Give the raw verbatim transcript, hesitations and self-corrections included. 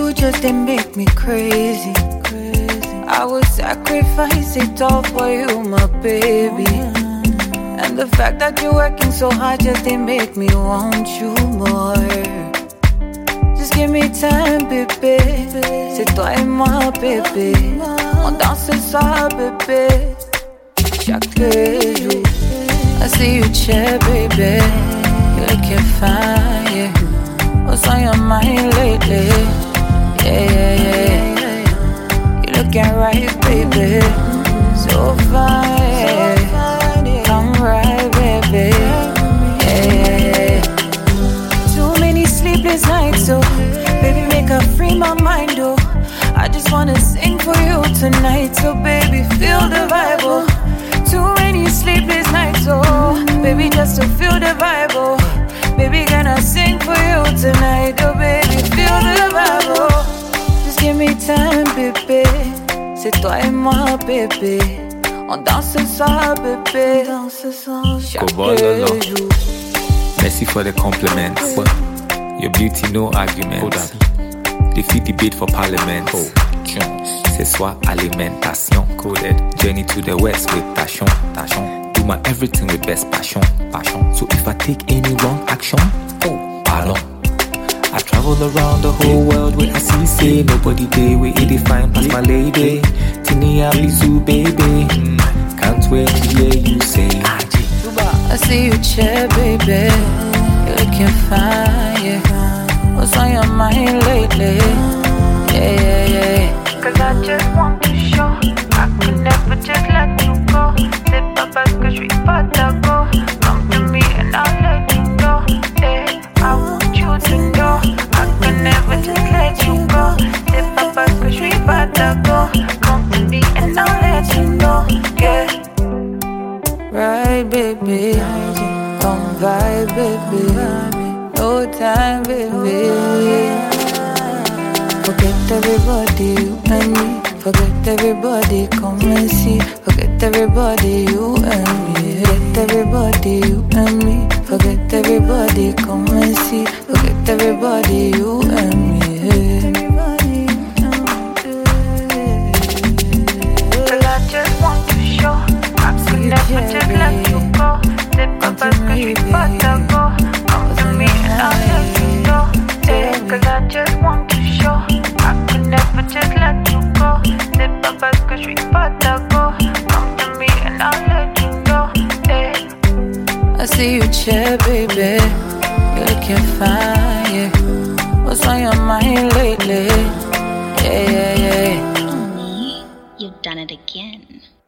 you just didn't make me crazy. I would sacrifice it all for you, my baby. And the fact that you're working so hard just didn't make me want you more. Just give me time, bébé. C'est toi et moi, bébé. On danse ce soir, bébé. Chaque jour, I see you chair, baby. You're looking fine, yeah. What's on your mind lately? Yeah, yeah, yeah. You're looking right, baby. So fine, yeah. Come right, baby. Yeah, yeah, yeah. Too many sleepless nights, so baby, make her free my mind, oh. I just wanna sing for you tonight, so baby, feel the vibe, oh. Too many sleepless nights, oh. Baby, just to feel the vibe, oh. Baby, gonna sing for you tonight, oh baby, feel the vibe, oh. Just give me time, bébé. C'est toi et moi, bébé. On danse ce soir, bébé. Danse ce soir, chaque jour. Merci for the compliments. Oh. Your beauty, no arguments. Defeat debate for parliament. Oh. Ce soir, alimentation. Coded. Journey to the west with passion. Passion. Do my everything with best passion. Passion. So if I take any wrong action, oh, pardon. I travel around the whole world where I see say nobody day we eat it fine past my lady. Tini Abizu, baby. Mm. Can't wait to hear you say. I see you chair, baby. You're looking fine, yeah. What's on your mind lately? Yeah, yeah, yeah. Cause I just want to show I could never just let you go. C'est pas parce que je suis pas d'accord. Come to me and I'll let you know. Yeah, I want you to know I could never just let you go. C'est pas parce que je suis pas d'accord. Come to me and I'll let you know. Yeah. Right, baby. Come vibe, baby. No time, baby. Forget everybody, you and me. Forget everybody, come and see. Forget everybody, you and me. Forget everybody, you and me. Forget everybody, come and see. Forget everybody, you and me. Cause I just want to show I could never just let you go. C'est pas parce que je suis pas d'accord. Come to me and I'll let you know. Yeah, cause I just want to show I could never just let you go. C'est pas parce que je suis pas d'accord. Come to me and I'll let you know. Yeah. I see you chair, baby. You're looking fine, yeah. What's on your mind lately? Yeah, yeah, yeah. You've done it again.